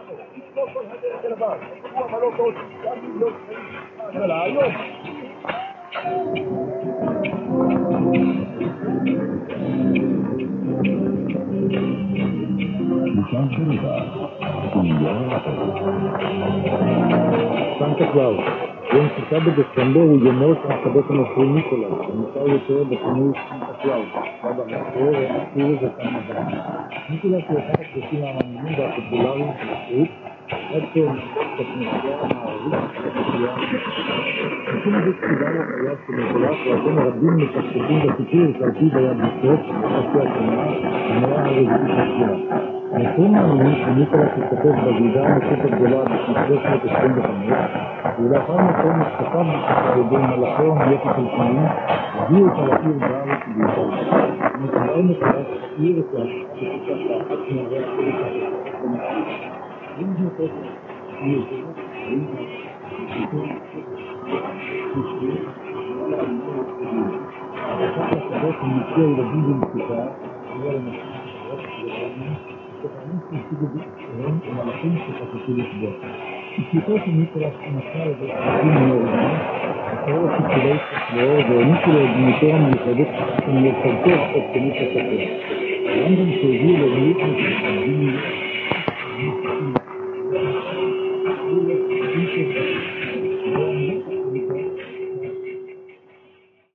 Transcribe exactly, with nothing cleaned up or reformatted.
סנטה קלאוס, יום שישה בדצמבר הוא יומו של הקדוש הנוצרי ניקולאס, שנקרא יותר בכינוי סנטה קלאוס, סבא המקור, אפילו זה כאן מזל. ניקולאס הוא אחד הקדושים המאמינים והפופולריים של הנוצרית, עד כה בכנסייה המערבית והכנסייה המזרחית. משום זה כתיבה לחייו של ניקולאס, ואתם רבים מתקשרים בסיפור שעל פיו היה בסוף חצי השנה, המאה הרביעית לספירה. הנוצרים מאמינים שניקולאס השתתף בוועידה הנוצרית הגדולה בשנת שלוש מאות עשרים וחמש, ולאחר מכן נחטפה על ידי מלאכי המלך הפלסטינים, הביאו אותה לעיר בארץ ובישראל. נקרא ניקולאס העיר את השתתפה באחת מערי הקודש המקומית. אם נותנת עיר זאת, האם נותנת תשבי, לא לאמור את זה. אחת הקדוש מנציע ילדים במצוקה, היה לנשים אחרות ולאמין, שתפנים שהשיגו בישראל ומלאכים שחפשו לפגוע. אישיותו של ניקולאס נשא את הערבים מעורבים, אחר הסיפורי ספלור והעניקו לו את דמותו המיוחדת שמייחדתו את כנית הספר. הרמב"ם שהביאו לו